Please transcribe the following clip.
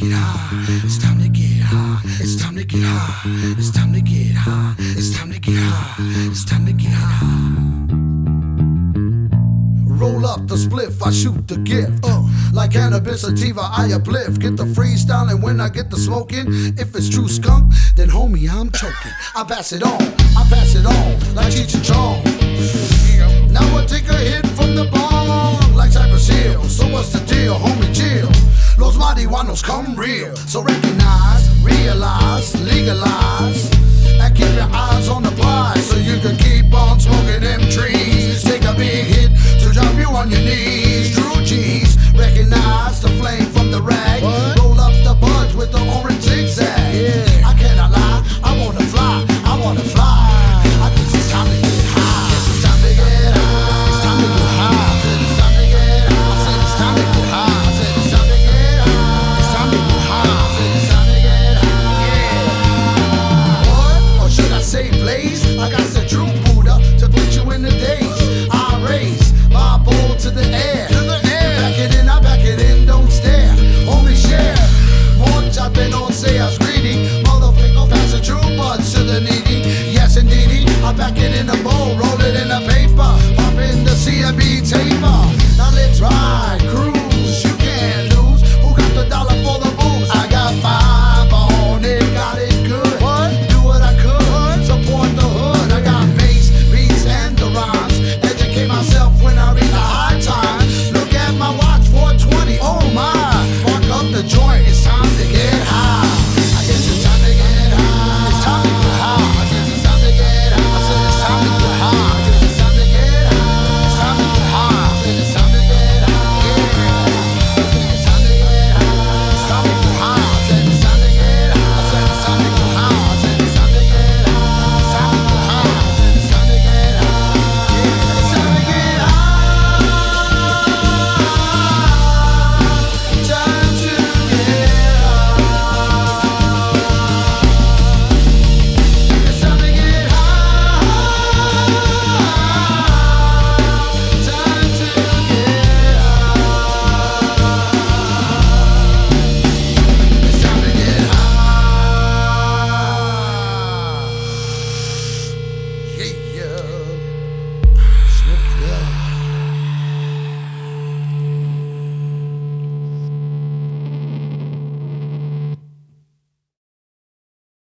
get high. It's time to get high. It's time to get high. It's time to get high. It's time to get high. It's time to get high. Roll up the spliff, I shoot the gift. Like cannabis sativa, I uplift. Get the freestyling when I get the smoking. If it's true skunk, then homie, I'm choking. I pass it on, like Cheech and Chong. Now I take a hit from the bong, like Cypress Hill. So what's the deal, homie, chill. Los marihuanos come real. So recognize, realize, legalize.